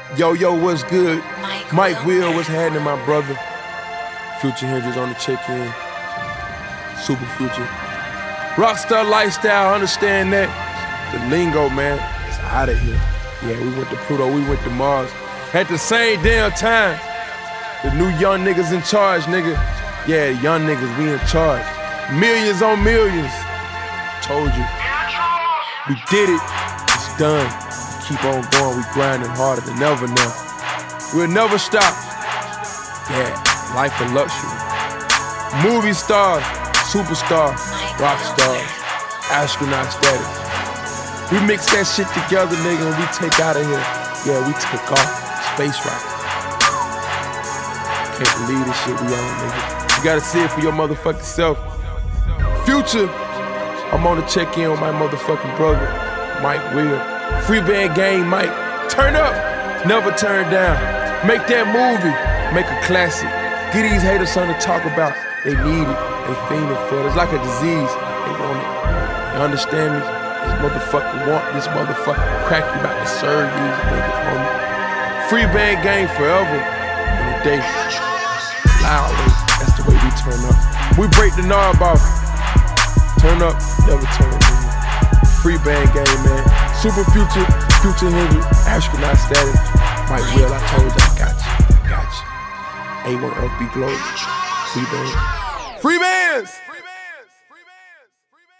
Yo, what's good? Mike Will, what's happening, my brother? Future Hendrix on the check-in. Super Future. Rockstar lifestyle, understand that. The lingo, man, it's out of here. Yeah, we went to Pluto, we went to Mars. At the same damn time. The new young niggas in charge, nigga. Yeah, young niggas, we in charge. Millions on millions. Told you. We did it. It's done. Keep on going, we grinding harder than ever now. We'll never stop. Yeah, life of luxury. Movie stars, superstars, rock stars, astronaut status. We mix that shit together, nigga, and we take out of here. Yeah, we take off. Space rocket. Can't believe this shit we on, nigga. You gotta see it for your motherfucking self. Future, I'm on the check-in with my motherfucking brother, Mike Will. Free band game, Mike. Turn up, never turn down. Make that movie, make a classic. Get these haters something to talk about. They need it, they fiending for it. It's like a disease, they want it. You understand me? This motherfucker want this motherfucker crack. You about to serve these niggas, homie. Free band game forever in a day. Loudly, that's the way we turn up. We break the knob off. Turn up, never turn down. Free band game, man. Super Future, Future Hendrix, astronaut status. Mike Will, I told you, I got you. A1FB Global. Free band. Free bands!